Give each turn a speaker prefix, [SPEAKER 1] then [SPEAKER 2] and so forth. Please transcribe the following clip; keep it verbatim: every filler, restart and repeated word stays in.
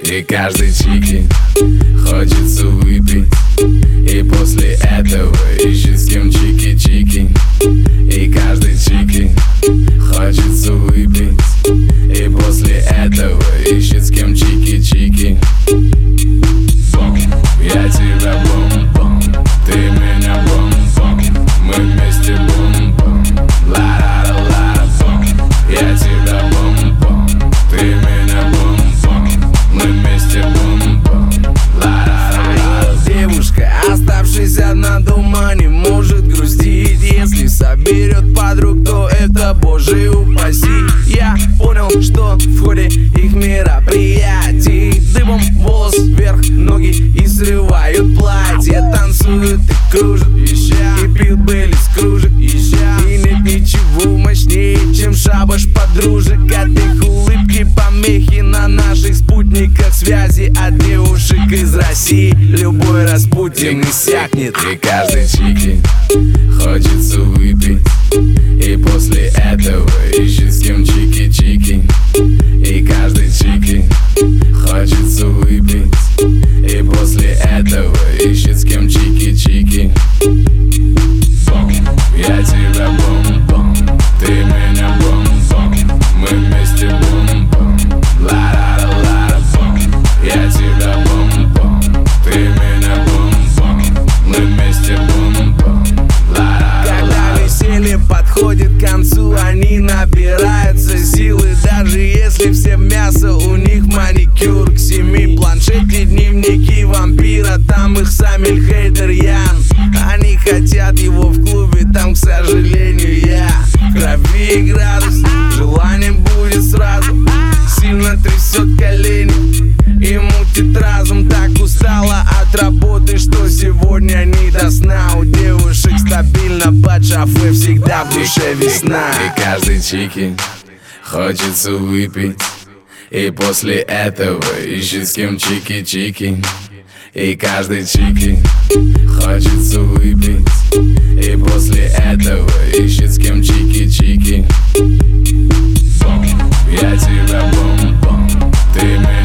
[SPEAKER 1] И каждый чики хочется выпить, и после этого ищет с кем чики-чики. И каждый чики хочется выпить, и после этого ищет с кем чики-чики. Бом, я тебя бом-бом, ты меня бом-бом, мы вместе бом-бом, ла-ла-ла-ла-бом. Я тебя бом-бом, ты меня бом-бом, мы вместе бом-бом, ла-ла-ла-ла.
[SPEAKER 2] Девушка, оставшись одна дома, не может грустить. Если соберет подруг, то это боже упаси. Я понял, что в ходе их мероприятий дымом волос вверх, ноги и срывают платье. Танцуют и кружат, и пьют Бейлис кружек. И нет ничего мощнее, чем шабаш подружек. От их улыбки помехи на наших спутниках связи. От девушек из России любой Распутин иссякнет.
[SPEAKER 1] И каждый чики хочется выпить, и после этого ищет с кем чики-чики. И каждый чики хочется выпить, и после этого ищет с кем чики-чики. Бом, я тебя бом-бом, ты меня бом-бом, мы вместе бом-бом, ла-ла-ла-ла-бом. Я тебя бом-бом, ты меня бом-бом, мы вместе бом-бом, ла-ла-ла-ла.
[SPEAKER 2] Когда веселье подходит к концу, они набираются силы. Даже если все мясо, у них маникюр к семи. Планшеты, дневники вампира, там их Самиль Хейдер Ян. Они хотят его в клубе, там, к сожалению, я. В крови и градус, желание будет сразу. Сильно трясет колени и мутит разум. Так устала от работы, что сегодня не до сна. У девушек стабильно под шофе, всегда в душе весна.
[SPEAKER 1] И каждый чики хочется выпить, и после этого ищет с кем чики-чики. И каждый чики хочется выпить, и после этого ищет с кем чики-чики. Бом, я тебя бом-бом, ты меня